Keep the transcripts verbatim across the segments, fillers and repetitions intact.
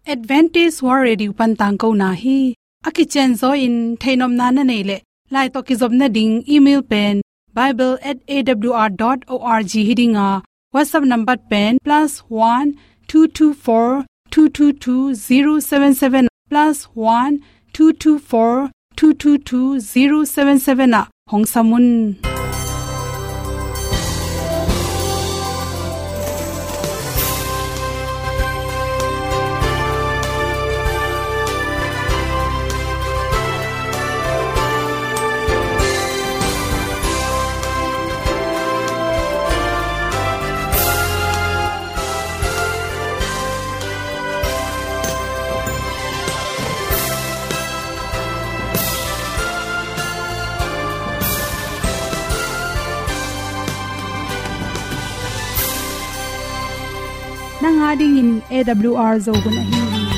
Advantage World Radio pantang ko na hi akichen zo in thainom na na nei le lai to ki zob na ding email pen bible at a w r dot org hidinga WhatsApp number pen plus one two two four two two two zero seven seven plus one two two four two two two zero seven seven a hong samun nanga ding in A W R zo gun a hi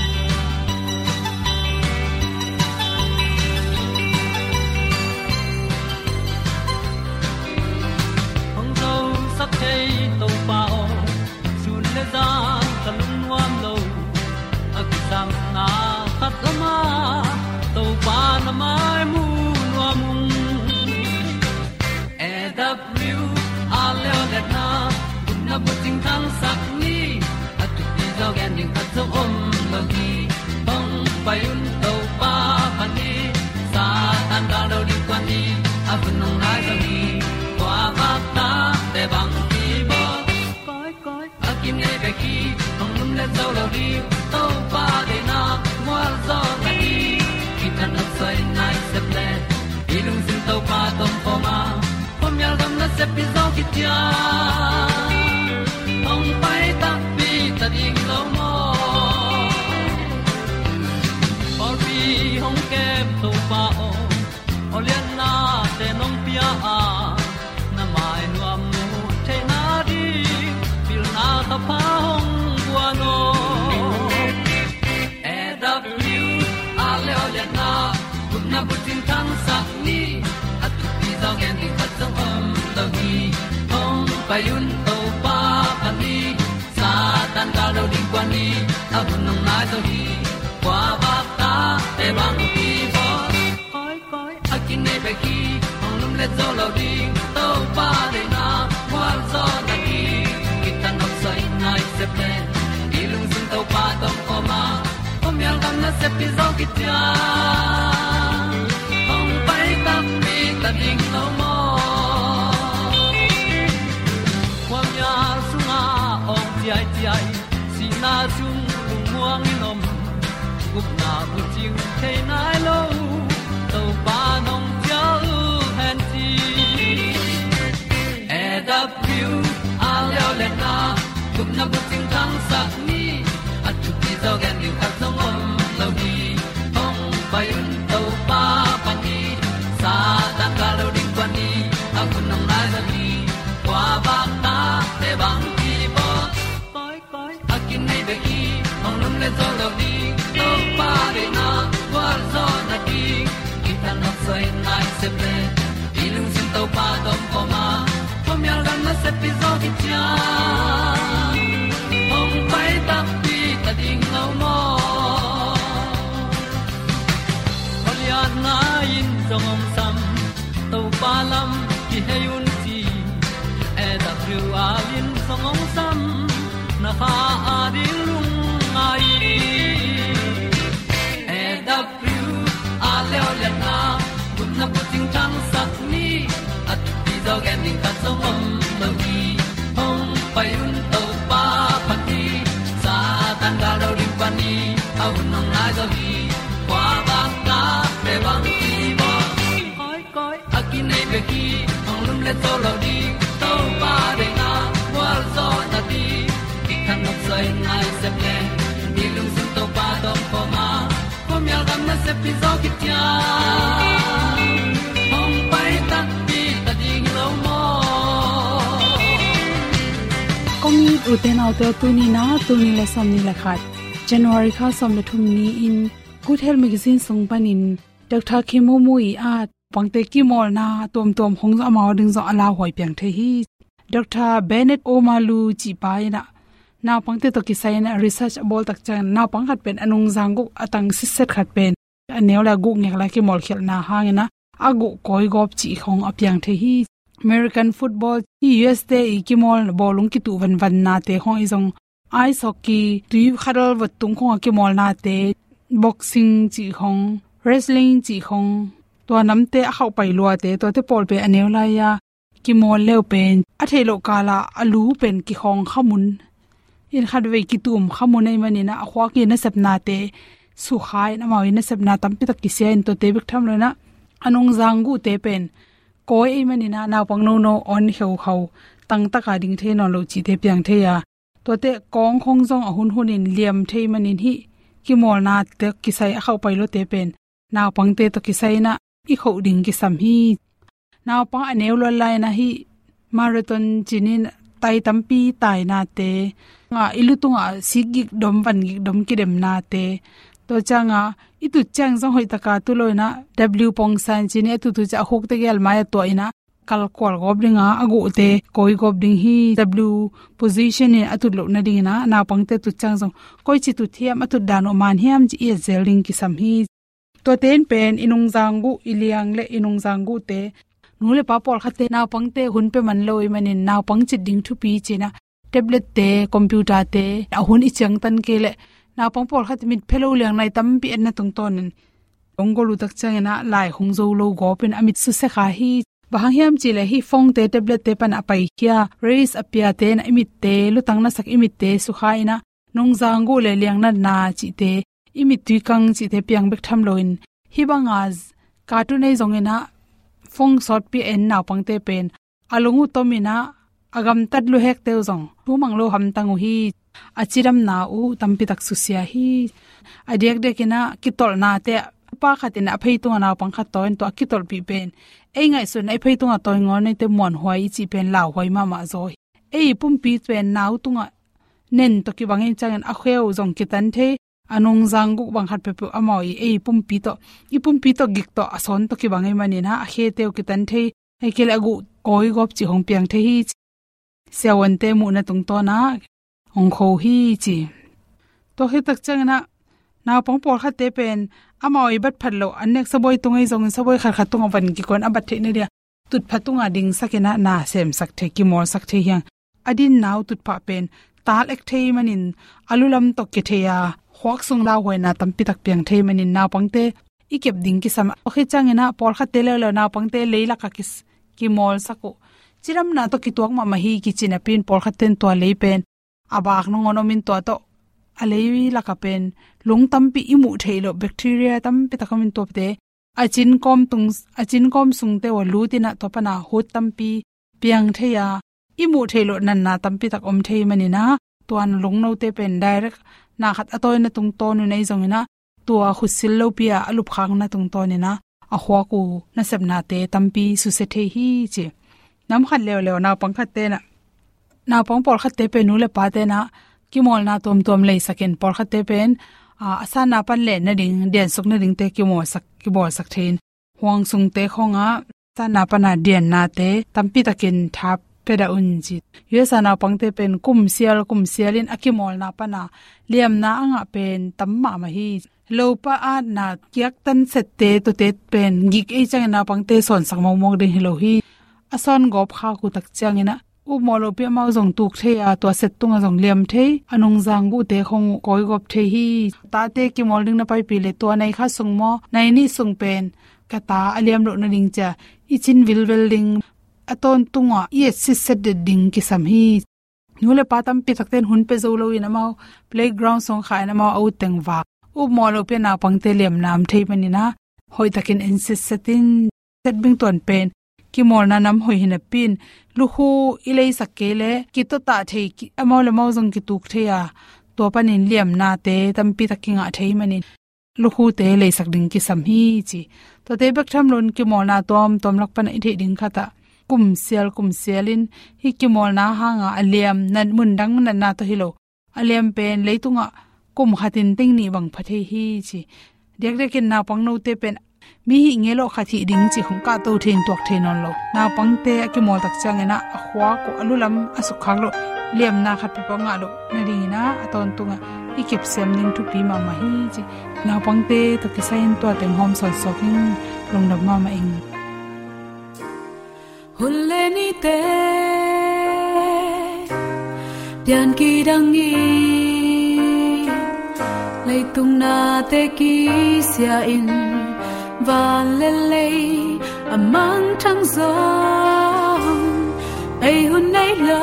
hong zo sak chei to pao sun le za kan nuam lo akisam na khat ma to pa na mai mu nuam A W R le le na na bu ting tang sak ni dog ending cut so om lo gi hong pai un to pa pan ni sa tan da do di kwan ni a bu nong lai so gi kwa ba ta te bang ki bo koi koi a kim nei be ki hong lum le zo lo di to pa de na mo zo ta ni ki tan no sai nai se ple i lung sin to pa tom po ma pom yal gam na se pi zo ki tia hong pai ta pi ta ding lo mo or bi hong kem to pa o olian na te nong pia a na mai nu am nu te na di pil na ta pa hong bua no e w a le olian na kun na bu tin tan sa ni at ti zo gen di khat song om lo gi hong pai un to pa pa ni tan ga lo ding kwan ni a bu nong lai so hi kwa ba ta te bang ki bo koi koi a kin nei be ki ong lum le zo lo ding to pa de na kwa zo na ki ki tan nok sai nai se ple i lung sun to pa tom ko ma pom yal gam na se pi zo ki tia ong pai ta mi ta ding lo mo kwa ya su na ong ti ai ti ai na chung lung muang ni nom gup na bu ting thei nai lo to pa nong pia u han ti e da piu a leo le na gup na bu ting tang sa ni at tu ti zo gan ni khat song om lo ni hong pai un to pa pa ni sa ta ka lo ding kwan ni a kun nong lai za ni kwa ba ta te bang ki bo koi koi a kin nei be ki ong lum le zo lo di to pa de na kwa zo na ki ki ta no sai nai se ple i lung sin to pa dom ko ma pom yal gam na se pi zo ki cha ong pai ta pi ta ding lo mo olian na in zong om sam to pa lam ki he un ti e da thru a in zong om sam na ha a ding lung ai e da thru a le le na kun na pu ting tang sak ni at ti zo gen ding ta zo om lo ni hong pai un to pa pa ti sa tan da do ri pa ni au nong lai zo hi kwa ba ta pe bang ti bo koi koi a ki nei be ki ong lum le zo lo di to pa de na wa zo na ti ki kan nok sai nai se ple ni lung sun to pa dom ko ma pom yal gam na se pi zo ki tia hong pai ta pi ta ding lo mo komi uten auto tuni na tuni le som ni la khat January kha som le thum ni in Good Health Magazine sung panin Doctor Khemo Mui at pangte ki mol na tom tom hong amaw ding zo ala hoi piang the hi Doctor Bennett Omalu chi pai na naw pangte to kisai na research bol tak chan naw pang khat pen anung zangu atang siset khat pen anew la gu ngek la ki mol khel na hangena agu koi gop chi khong apyang the hi American football hi U S te i ki mol bolung ki tu van van na te khong izong ice hockey tu khadal wat tung khong ki mol na te boxing chi khong wrestling chi khong to namte a khau pai lua te to te pol pe anew la ya ki mol leu pen a thelo kala alu pen ki khong khamun in khadwe ki tum khamun ei manina a khwa ki na sapna te su khai na mawi na sapna tampi tak ki sen to te bik tham lo na anung zangu te pen koi ei manina naw pang no no on heu khau tang taka ding the no lo chi te pyang the ya to te kong khong jong a hun hun in liam the manin hi ki mol na te ki sai a khau pai lo te pen naw pang te to ki sai na i khau ding ki sam hi naw pang anew lo lai na hi marathon chinin tai tampi tai na te nga ilutunga sigik dom van gik dom ki dem na te to changa itu chang jong hoi taka tu loina w pong san chini tu tu cha hok te gel mai to ina kal kol gob ringa agu te koi gob ding hi w position in atu lo na ding na na pangte tu chang jong koi chi tu thiam atu dano man hiam ji e zeling ki sam hi to ten pen inung zangu iliang le inung zangu te nule pa pol khate naw pangte hun pe man loi manin naw pang chi ding thu pi china tablet te computer te a hun i chang tan ke le naw pang pol khat mit phelo liang nai tam pi na tung ton ongolu tak changena lai hungzo lo go pen amit su se kha hi bahang hiam chi le hi phone te tablet te pan apai kya raise apia te na imit te lutang na sak imit te su khaina nong zangu le liang na na chi te imit tu kang chi te piang bek tham loin hi bangaz cartoon ei zongena phong sot pi en naw pangte pen alungu tomina agam tatlu hek teu zong tu manglo ham tangu hi achiram na u tampi tak susia hi adiak dekina kitol na te pa khatina phei tu na pang khat toin to kitol pi pen ei ngai sun ei phei tu nga toy ngor nei te mon hoi chi pen law hoi ma ma zo ei pum pi pen naw tunga nen to ki bangin changen a kheu zong kitan the anung zangu bang khat pe pu amoi ei pum pi to i pum pi to gik to ason to ki bangai mani na a khe teu kitan the ei kel agu koi gop chi hong piang the hi sewon te mu na tung to na ong kho hi chi to he tak changna naw pang por kha te pen amoi bat phallo anek saboi tungai jong saboi khar kha tunga van ki kon abat the ne dia tut phatunga ding sakena na sem sak the ki mor sak the hyang adin naw tut pha pen tal ek thei manin alulam to ke theya hwak sung la hoina tampi tak piang thei manin naw pangte ikep ding ki sam o khe changena por kha te le lo naw pangte leila ka kis ki mol sako chiram na to ki tuak ma ma hi ki china pin por kha ten to le pen abak no ngonomin to to alewi laka pen lung tampi imu theilo bacteria tampi takamin topte achin kom tung achin kom sungte wa lutina topana hot tampi piang theya imu theilo nanna tampi tak om thei manina tuan lungno te pen direct na khat atoi na tung ton nei zongina tua khusil lo pia alup khang na tung tonina a hwa ku na sabna te tampi su se the hi che nam khat lew lew na pangkhat te na na pang por khat te pe nu le pa te na ki mol na tom tom lei saken por khat te pen a asana pan le na ding den suk na ding te ki mo sak ki bol sak thein huang sung te khonga ta na pana den na te tampi takin thap peda unji yesana pangte pen kum sial kum sialin akimol na pana liam na anga pen tamma ma hi lopa a na kyak tan sette to te pen gik e chang na pangte son sak mong mong de hilo hi ason gop kha ku tak changina u molo pe mau jong tuk the a to set tunga jong liam the anung zangu te khong koi gop the hi ta te ki molding na pai pi le to nai kha sung mo nai ni sung pen ka ta aliam ro na ding cha ichin vil building aton tunga ye siset de ding ki sam hi nule patam pi takten hun pe zo lo ina mau playground song kha na mau au teng wa u molo pe na pangte lem nam thei mani na hoi takin insist satin set bing ton pen ki mol na nam hoi hina pin lu hu ilei sakele ki to ta thei ki amau le mau jong ki tuk theya to panin lem na te tampi takinga thei mani lu hu te le sak ding ki sam hi chi to te bek tham lon ki mol na tom tom lak pan i the ding khata kum sial kum sialin hi ki mol na hanga aliam nan mun dang nan na to hilo aliam pen leitunga kum khatin ting ni bang phathe hi chi dek dekin na pangno te pen mi hi nge lo khathi ding chi khong ka to thin tok thenon lo na pangte ki mol tak changena a khwa ko alulam asukhak lo lem na khat pa nga lo na ring na aton tunga ikep sem ning tu pi ma ma hi chi na pangte to ki sain to tem hom sol soking long dam ma ma ing huleni te pian ki dang i lei tung na te ki sia in van le le amang thang zo ai hun nei lo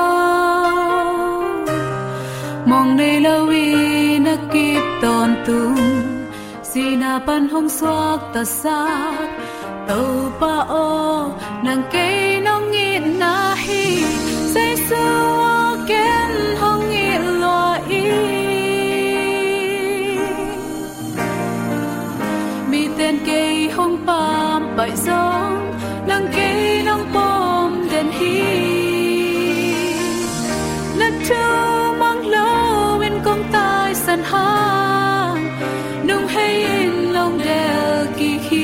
mong nei lo wi na kip ton tung sina pan hong swak ta sak tàu pa o nang kei nong ngit na hi say su ken hong ngit lo i mi ten kei hong pam pai song nang kei nong pom den hi na chu mang lo in kong tai san hang nung hay in long del ki hi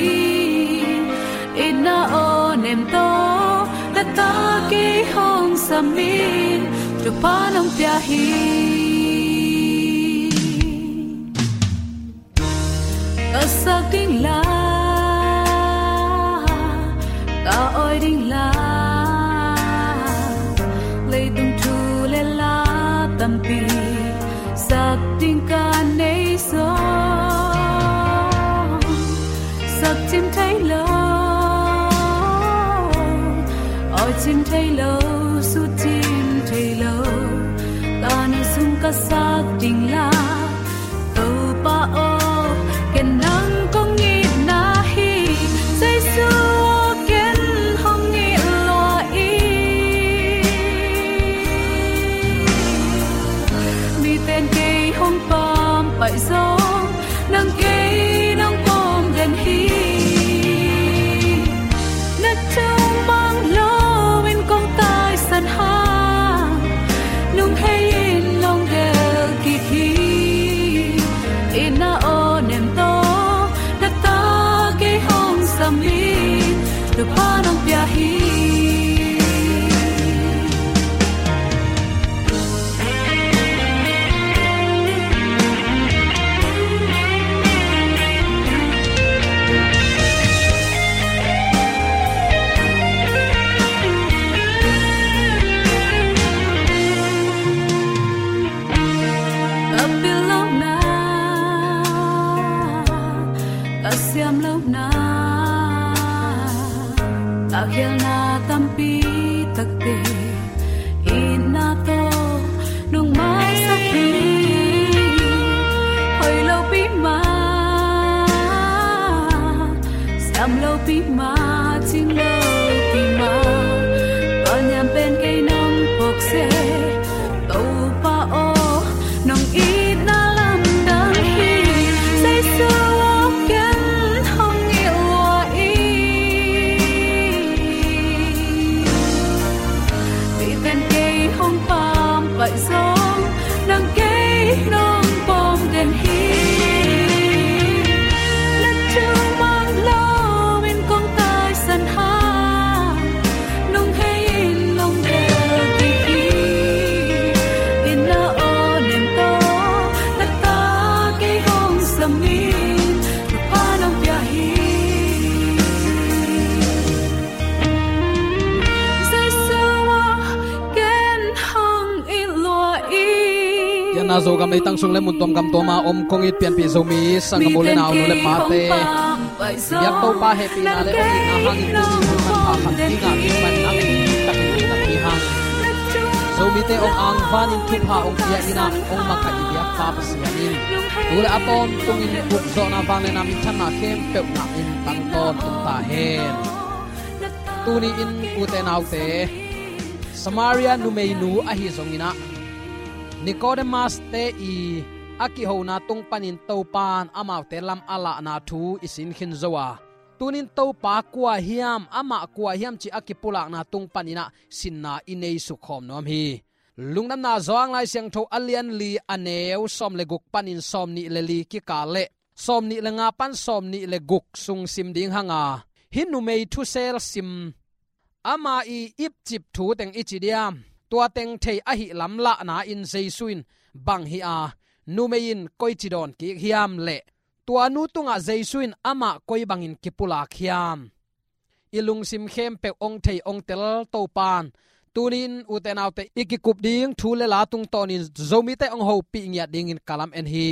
na o nem to ta ta ki hong samin tu pa nong pya hi ka sa ding la ka oi ding la le tung thu le la tam pi sak ding ka nei so sak chim thai lo chim thấy lâu su chim thấy lâu ta nên sung ca sắc tình la tàu pa o ken nang kong ngit na hi say su ken hong ngit lo i mi ten kei hong pam pai song nang kei nang pom den hi na chung mang lo san ha nung hay in long del ki hi ina o nem to na ta ke hong samin tu pa nong pya hi akhir na tampi takte ina to nung mai sakhi hoi lo pi ma sam lo pi ma ching lo pi ma anyam pen kai nong pok se to pa o nong ina lam dang hi say so vậy song nang kei nong pom den hi let chu mang lo in kong tai san ha nong hay in long de ki hi in na o nem to ta ta kei hong samin tu pa nong pya hi na zo gam tang sung le mun tom gam to ma om kong it pian pi zo mi sang mo le naw le ma te yak to pa happy na le ong na hang in si man pa khan ti ga ki man na ki ta ki ta ki hang zo mi te ong ang van in thu pa ong ya ina ong ma ka ya pa pa si in tu le aton tung in buk zo na van le na mi than na kem pe na in tang ton tum ta hen tu ni in u te naw te Samaria nu mei nu a hi zong ina Nicodemus te i aki hona tung panin topan amau te lam ala na thu isin khin zowa tunin topa kwa hiam ama kwa hiam chi aki pulak na tung panina sinna inei su khom nom hi lungnam na zong lai siang tho alian li aneu som le guk panin som ni le li ki ka le som ni lenga pan som ni le guk sung sim ding hanga hinu mei thu sel sim ama i ip chip thu teng ichidiam tua teng thei a hi lam la na in jesuin bang hi a nu mein koi chidon ki hiam le tua nu tunga jesuin ama koi bangin kipula khiam ilung sim khem pe ong thei ong tel to pan tunin utenaw te ikikup ding thule la tung tonin zomi te ong ho pi ngya ding in kalam en hi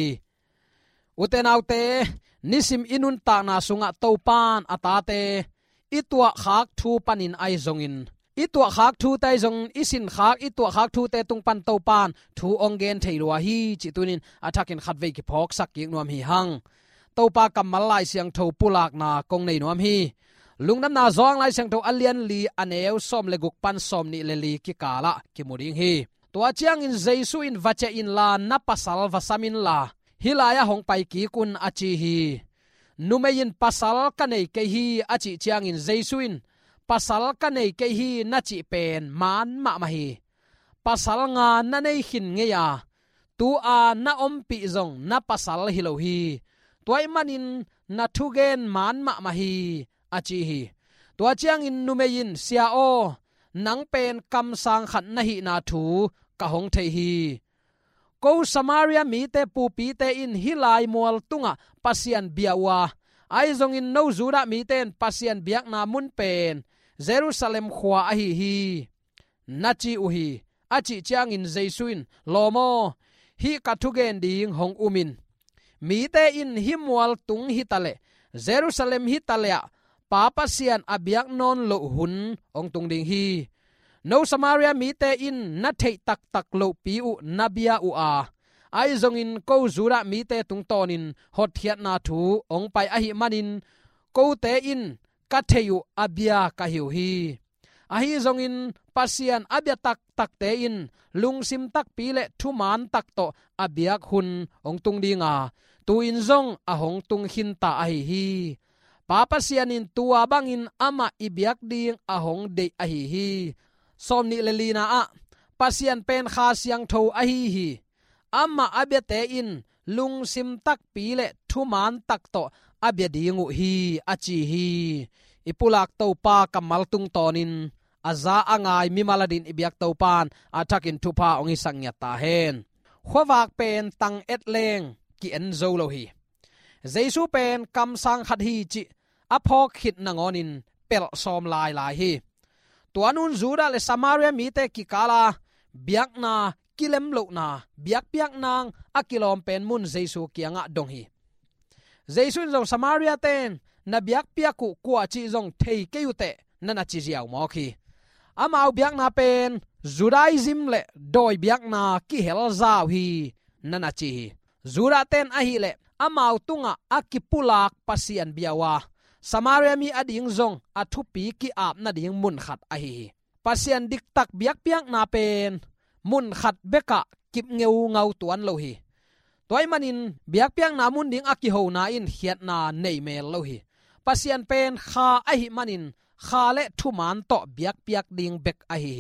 utenaw te nisim inun ta na sunga to pan atate itwa khak thu panin ai zongin itwa khak thu tai zong isin khak itwa khak thu te tung pan to pan thu ong gen theirwa hi chi tunin athakin khatve ki phok sak ki nuam hi hang to pa kamal lai siang tho pulak na kong nei nuam hi lungnam na zong lai siang tho alian li aneu som le guk pan som ni le li ki kala ki muring hi tua chiang in jesu in vache in la na pasal vasamin la hilaya hong pai ki kun achi hi numein pasal kanei ke hi achi chiang in jesu in pasal kanei ke hi na chi pen man ma ma hi pasal nga na nei hin nge ya tu a na om pi zong na pasal hilo hi toy manin na thugen man ma ma hi achi hi tua chiang in numein sia o nang pen kam sang khat na hi na thu ka hong thei hi ko samaria mi te pu pi te in hilai mol tunga pasian biawa ai zong in no zura mi ten pasian biak na mun pen jerusalem khwa a hi hi nachi u hi achi chiang in jesuin lomo hi ka thugen ding hong umin mi te in himwal tung hi tale jerusalem hi talya papa sian abiak non lo hun ong tung ding hi no samaria mi te in na thei tak tak lo pi u nabia u a ai zong in ko zura mi te tung tonin hot hiat na thu ong pai a hi manin ko te in ka theyu abia ka hiu hi a hi zong in pasian abia tak tak te in lungsim tak pi le thu man tak to abiak hun ong tung dinga tu in zong a hong tung hin ta a hi hi papa sian in tua bangin ama ibiak ding a hong de a hi hi somni lelina a pasian pen kha siang tho a hi hi amma abia te in lungsim tak pi le thu man tak to abia dingu hi achi hi ipulak to pa kamal tung tonin aza angai mi maladin ibiak to pan athakin thupa ongi sangya ta hen khowak pen tang et leng ki en zo lo hi jesu pen kam sang khat hi chi aphok khit nangonin pel som lai lai hi tuanun zura le samaria mi te ki kala biak na kilem lo na biak biak nang akilom pen mun jesu kianga dong hi jesu zong samaria ten na biak piak ku kwa chi zong thei keute nana chi jiao mo khi amau biak na pen judaism le doi biak na ki hel zaw hi nana chi zura ten a hi le amau tunga akipulak pasian biawa samaria mi ading zong athupi ki ap na ding mun khat a hi pasian dik tak biak piak na pen mun khat beka kip ngeu ngau tuan lo hi toy manin biak piak na mun ding aki ho na in hiat na nei mel lo hi pasian pen kha a hi manin kha le thu man to biak piak ding bek a hi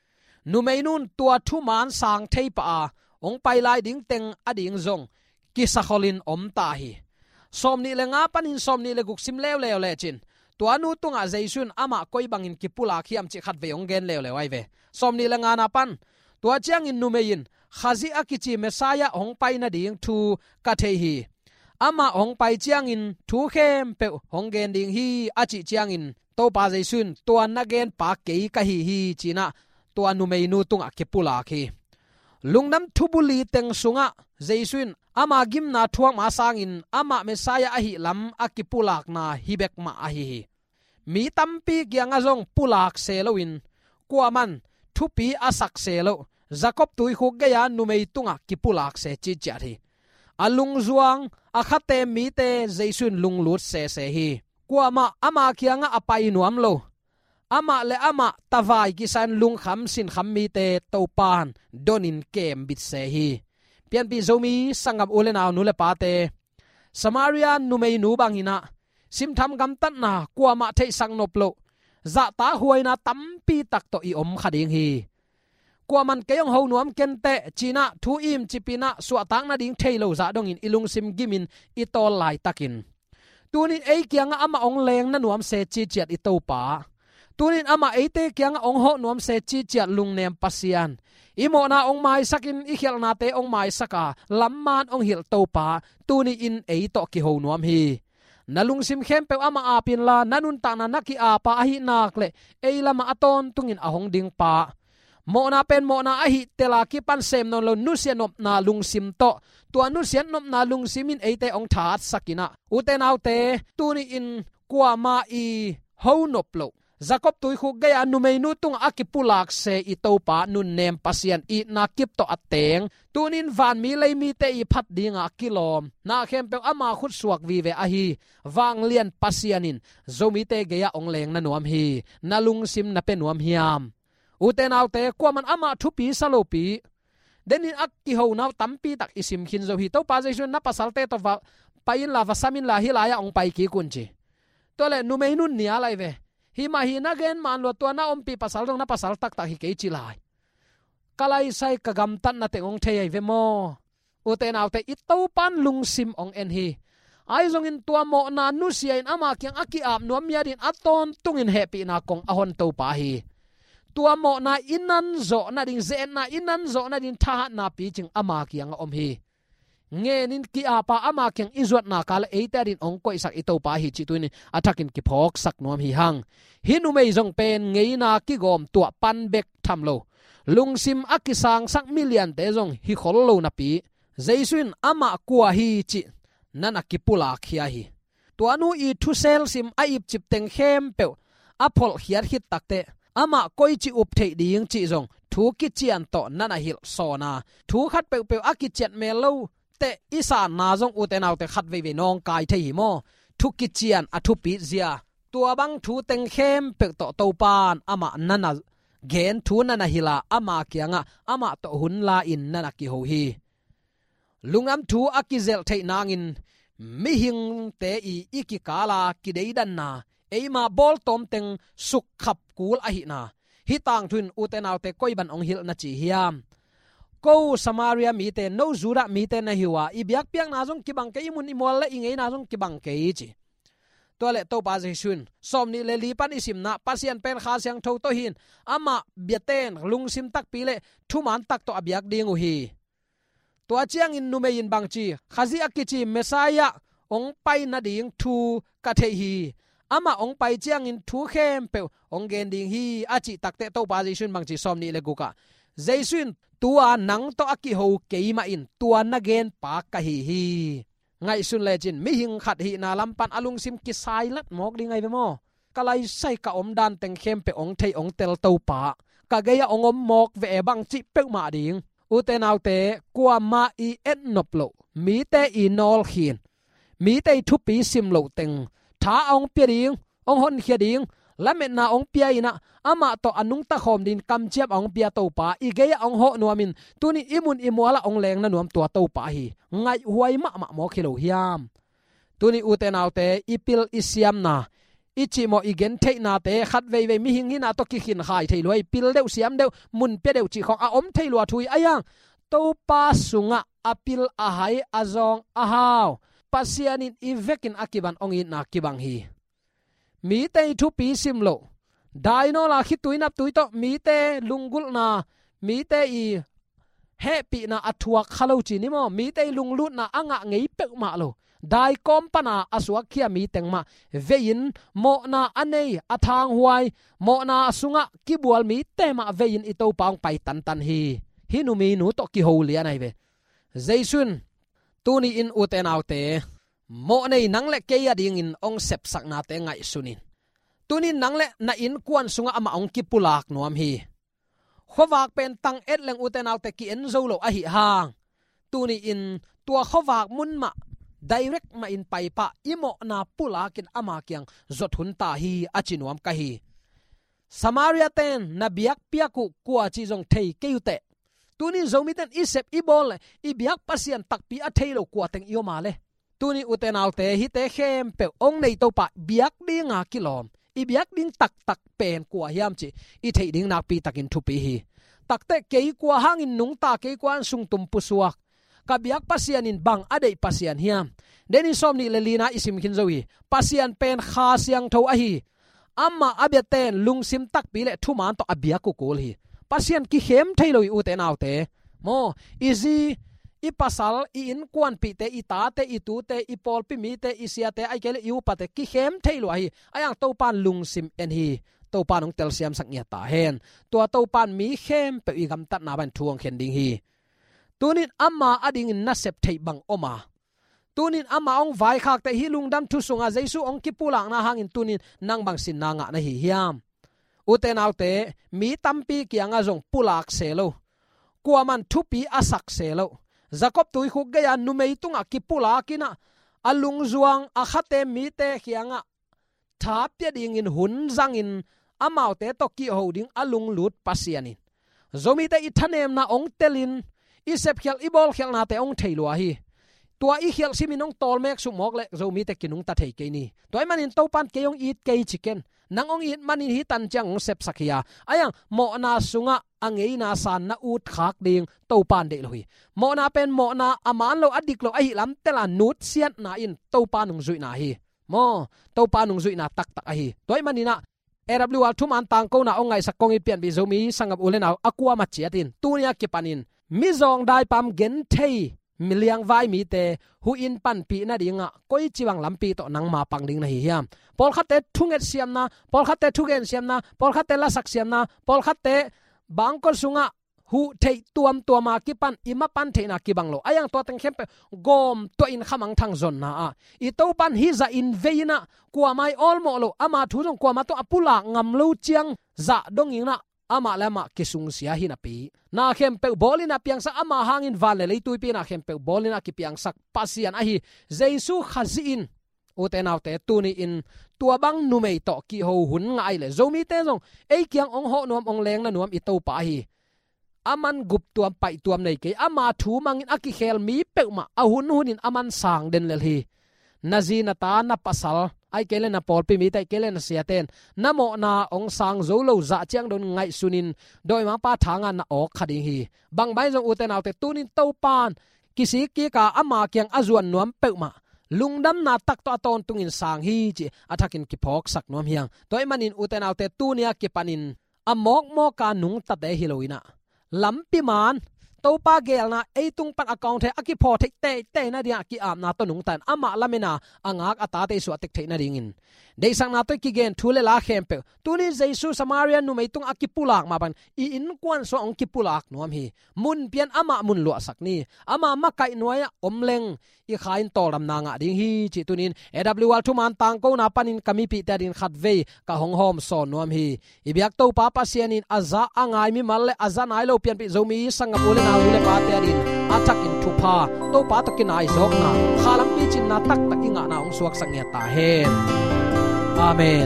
nu meinun tua thu man sang thei pa ong pai lai ding teng ading zong ki sakholin om ta hi somni le nga panin somni le guk sim lew lew le chin tuanu tunga jaisun ama koi bangin ki pula khiam chi khat ve ong gen lew lew ai ve somni le nga na pan tua chiang in numein khazi akichi mesaya ong pai na ding thu ka the hi ama ong pai chiang in thu khem pe hong gen ding hi achi chiang in to pa jaisun tuan na gen pa ke ka hi hi china tuan numei nu tunga ki pula khi lungnam thubuli teng sunga jaisun ama gim na thuang ma sangin ama mesaya a hi lam akipulak na hibek ma a hi mi tampi gyanga jong pulak seloin kuaman thupi asak selo jacob tui khuk ge ya numei tunga kipulak se chi cha thi alung zuang akhate mi te jaisun lunglut se se hi kuama ama khianga apai nuam lo ama le ama tawai kisan lung kham sin kham mi te topan donin kem bit se hi pian pi zomi sangam ulena nu le pa te samaria numei nu bangina sim tham gam tat na kuama thei sang noplo za ta huaina tampi tak to i om khading hi kwa man keyong ho nuam kente china thu im chipina suatang na ding thailo za dong in ilung sim gimin itol lai takin tunin ei kyanga ama ong leng na nuam se chi chiat itopa tunin ama eite kyanga ong ho nuam se chi chiat lung nem pasian imo na ong mai sakin i khel na te ong mai saka lamman ong hil topa tuni in ei to ki ho nuam hi nalung sim khem pe ama apin la nanun ta na naki apa ahi nak le ei lama aton tungin ahong ding pa mo na pen mo na ahi tela ki pan sem non lo nu sian op na lung sim to to nu sian nop na lung simin eite ong that sakina uten autte tuni in kwa ma i ho nop lo Jacob tui khu gaya nu mei nu tung akipulak se itopa nun nem pasian i na kip to ateng tunin van mi lei mi te i phat dinga kilom na khem pe ama khut suak vi ve a hi wang lian pasianin zomi te gaya ong leng na nuam hi nalung sim na pe nuam hiam uten autte kwaman ama thupi salopi denin akki ho naw tampi tak isim khin zo hi to pa jaisun na pasalte to va pain la va samin la hi la ya ong pai ki kunchi tole nu mei nun nia lai ve hi ma hi na gen man lo to na om pi pasal dong na pasal tak tak hi ke chi lai kalai sai ka gam tan na te ong thei ve mo u te naw te i to pan lung sim ong en hi ai zong in tua mo na nu sia in ama kyang aki ap nuam ya din aton tungin happy na kong ahon to pa hi tua mo na inan zo na ding zen na inan zo na din tha na pi ching ama kyang om hi nge nin ki apa ama kyang izot na kal eiterin ong koi sak ito pa hi chi tuin athakin ki phok sak nom hi hang hinu mei jong pen ngei na ki gom tua pan bek thamlo lungsim akisang sak million te jong hi khol lo na pi jaisun ama kwa hi chi nana ki pula khia hi tuanu i thu sel sim a ip chip teng khem pe apol hiar hit takte ama koi chi up thei ding chi jong thu ki chian to nana hil sona thu khat pe pe akichet me lo te isa na jong uten autte khat ve ve nong kai thei hi mo thu ki chian athu pi zia tua bang thu teng khem pe to to pan ama nana gen thu nana hila ama kyanga ama to hun la in nana ki ho hi lungam thu akizel thei nangin mi hing te i ikikala ki deidan na eima bol tom teng suk khap kul a hi na hi tang thun uten autte koi ban ong hil na chi hiam ko Samaria mi te no zura mi te na hiwa ibyak piang na jong kibang ke imun imol la ingei na jong kibang ke chi tole to pa jesun som ni le li pan isim na pasian pen kha siang tho to hin ama biaten lungsim tak pi le thuman tak to abyak ding u hi to chiang in nume in bang chi khazi akichi mesaya ong pai na ding thu ka the hi ama ong pai chiang in thu khem pe ong gen ding hi achi takte to pa jesun bang chi som ni le guka jesun tua nang to aki ho keima in tua na gen pa ka hi hi ngai sun le chin mi hing khat hi na lampan alung sim ki sai lat mok ding ai ve mo kalai sai ka om dan teng khem pe ong thei ong tel to pa ka ge ya ong om mok ve bang chi pe ma ding u te nau te kwa ma i et nop lo mi te i nol khin mi te thu pi sim lo teng tha ong pe ding ong hon khia ding lamet na ong pia ina ama to anung ta khom din kam chiap ong pia to pa i ge ong ho nuamin tuni imun imwala ong leng na nuam to to pa hi ngai huai ma ma mo khilo hiam tuni uten autte ipil isiam na ichi mo igen thei na te khat ve ve mi hing hina to ki khin khai thei loi pil deu siam deu mun pe deu chi khong a om thei lua thui ayang to pa sunga apil a hai azong a haw pasianin ivekin akiban ong in na kibang hi mi te thu pi sim lo dai no la khi tuinap tuito mi te lungul na mi te i happy na athua khalo chi ni mo mi te lunglut na anga ngei pe ma lo dai kom pana aswa khia mi tengma vein mo na anei athang huai mo na sunga kibual mi te ma vein ito paung pai tan tan hi hinu mi nu to ki ho lia nai ve jaisun tuni in uten autte mo nei nang le ke ya ding in ong sep sak na te ngai sunin tunin nang le na in kwan sunga ama ong ki pulak nuam hi khowak pen tang et leng uten autte ki en zo lo a hi hang tuni in tua khowak mun ma direct ma in pai pa imo na pulakin ama kyang zot hun ta hi achinuam ka hi Samaria ten na biak piaku kwa chi jong thei keute tunin zomi ten isep ibol i biak pasian takpi a thailo kwa teng yo ma le tuni uten autte hi te khem pe ong nei to pa biak dinga kilom i biak ding tak tak pen kwa hiam chi i thei ding nak pi takin thu pi hi takte keikwa hangin nung ta keikwan sung tum pusuak kabiak pasian in bang adei pasian hiam deni somni lelina isim kinzowi pasian pen kha siang tho a hi amma abeten lungsim tak pile thuman to abiak ko kol hi pasian ki hem thailoi u te naute mo easy i pasal i in kwan pi te i ta te i tu te i pol pi mi te i sia te ai kele yu pate ki hem thailo hi ayang to pan lungsim en hi to pan ong tel siam sak nya ta hen tua to pan mi hem pe i gam tat na ban thuang khen ding hi tunin amma ading in na sep thei bang oma tunin ama ong vai khak te hi lungdam thu sunga jaisu ong ki pulang na hangin tunin nang bang sin na nga na hi hiam uten autte mi tampi kianga jong pulak selo kuaman thupi asak selo jacob tui khuk ge ya numei tunga ki pulakina alung zuang akhate mi te khianga thap te ding in hun zang in amau te to ki holding alung lut pasianin zomi te ithanem na ong telin isep khial ibol khial na te ong theilua hi tua i khial siminong tolmek sumok le zomi te kinung ta thei ke ni toy manin topan keong eat ke chicken nang ong eat manin hi tan chang sep sakhia ayang mo na sunga angei na san na ut khak ding topan de loi mo na pen mo na aman lo adik lo ai lam tela nut siat na in topan nung zui na hi mo topan nung zui na tak tak a hi toy manina A W R thum an tang ko na ongai sakong i pian bi zomi sangap ulen aw akwa ma chiatin tunia ki panin mi zong dai pam gen thei miliang vai mi te hu in pan pi na dinga koi chiwang lampi to nang ma pang ding na hi hiam pol khate thunget siam na pol khate thugen siam na pol khate la sak siam na pol khate bangkol sunga hu thei tuam tuama ki pan ima pan theina ki banglo ayang to teng khem pe gom to in khamang thang zon na a i to pan hi za in veina kwa mai all mo lo ama thu jong kwa ma to apula ngam lo chiang za dong ina ama lama kisung sia hina pi na khem pe bolina piang sa ama hangin vale le tui pi na khem pe bolina ki piang sak pasian a hi jesu khazin uten autte tuni in tua bang numei to ki ho hun ngai le zomi te jong ei kyang ong ho nuam ong leng na nuam i to pa hi aman gup tuam pai tuam nei ke ama thu mangin aki khel mi pe ma ahun hunin aman sang den lel hi nazina ta na pasal ai kele na pol pi mi tai kele na siaten namo na ong sang zo lo za chiang don ngai sunin doi ma pa thanga na ok khadi hi bang bai jong uten autte tunin to pan kisi ki ka ama kyang azuan nuam pe ma lungdam na tak to aton tungin sang hi chi athakin ki phok sak nuam hiang toy manin uten autte tunia ki panin amok mo ka nung ta de hiloina lampi man topa gel na eitung pan account he aki pho thek te te na dia ki am na to nung tan ama lamena angak ata te su atek the na ringin de sang na to ki gen thule la khem pe tuni jesu samaria nu meitung aki pulak ma ban i in kwan so ong ki pulak nuam hi mun pian ama mun lo sak ni ama ma kai noya omleng i khain tolam na nga ding hi chi tunin A W R thu man tang ko na panin kami pi ta din khat ve ka hong hom so nuam hi i biak to pa pa sianin aza angai mi mal le aza nai lo pian pi zomi sangam ule na ule pa te din atak in thu pa to pa to kinai zok na khalam pi chin na tak tak inga na ong suak sang ya ta hen amen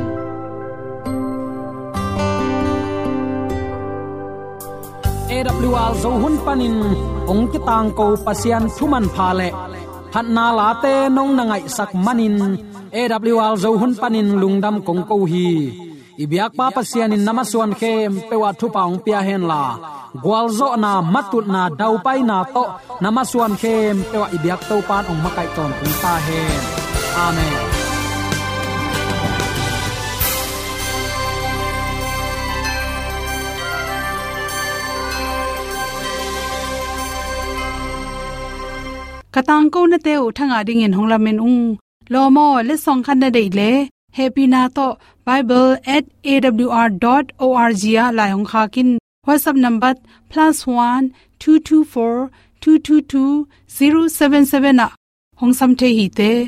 A W R zo hun panin ong ki tang ko pasian thuman pha le hat na la te nong na ngai sak manin A W R zo hun panin lungdam kong ko hi ibyak pa pasianin namaswan khem pewa thu paung pia hen la gwalzo na matut na dau pai na to namaswan khem pewa ibyak to pan ong makai ton kung ta hen amen katang ko na te u thanga ding in honglamen ung lomo le song khan na dei le happy na to bible at a w r dot org ya la hong kha kin whatsapp number plus one two two four two two two zero seven seven a hong sam the hi te